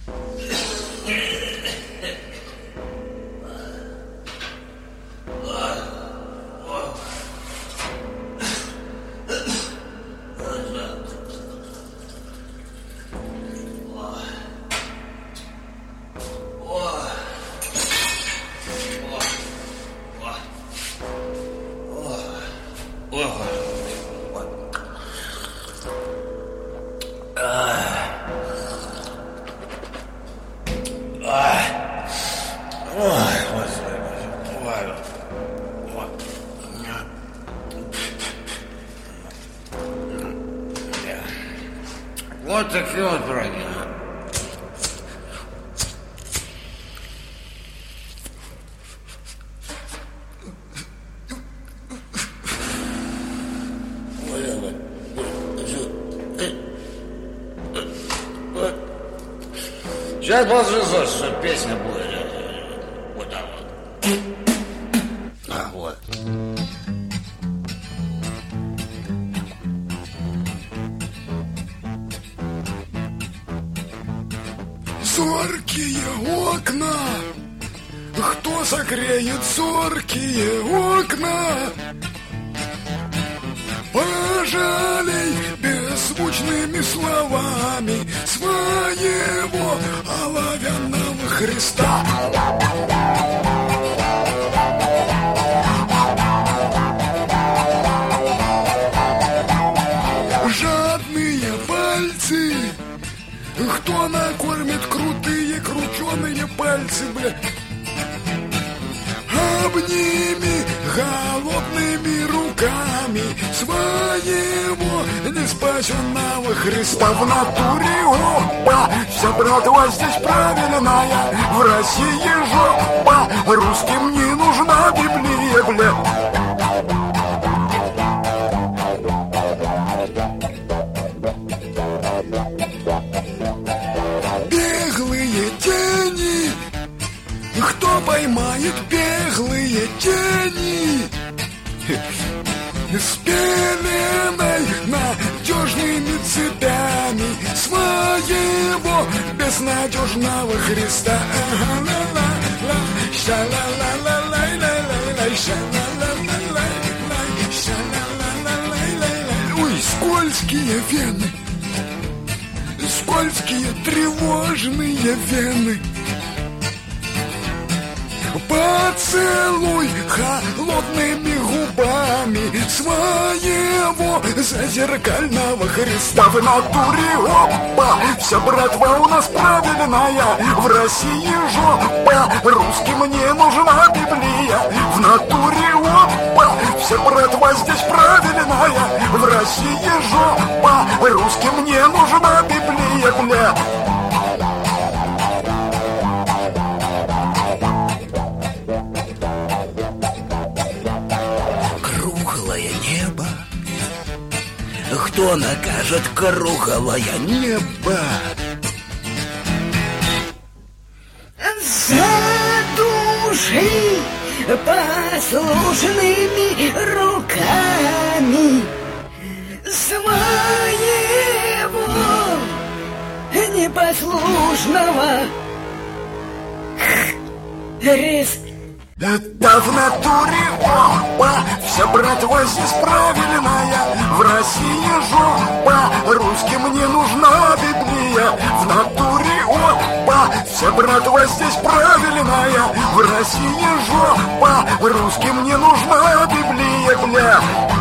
Вот такие вот враги. Сейчас послушай, что песня будет. Вот так вот. Вот. Зоркие окна, кто согреет зоркие окна? Пожалей беззвучными словами своего оловянного Христа. Жадные пальцы, кто накормит крутые крученые пальцы, бля? Обними голодными руками своего неспасенного Христа. В натуре опа, вся братва здесь правильная, в России жопа, русским не нужна Библия, бля. Беглые тени, кто поймает беглые тени с пеленой надежными цепями своего безнадежного Христа. Ой, скользкие вены, скользкие тревожные вены. Поцелуй холодными губами своего зазеркального Христа. В натуре опа, вся братва у нас правильная, в России жопа, русским не нужна Библия. В натуре опа, вся братва здесь правильная, в России жопа, русским не нужна Библия, бля. Кто накажет круглое небо? Задуши послушными руками своего непослушного Христа. Да в натуре опа, вся братва здесь правильная, в России жопа, русским не нужна Библия. В натуре опа, вся братва здесь правильная, в России жопа, русским не нужна Библия, бля.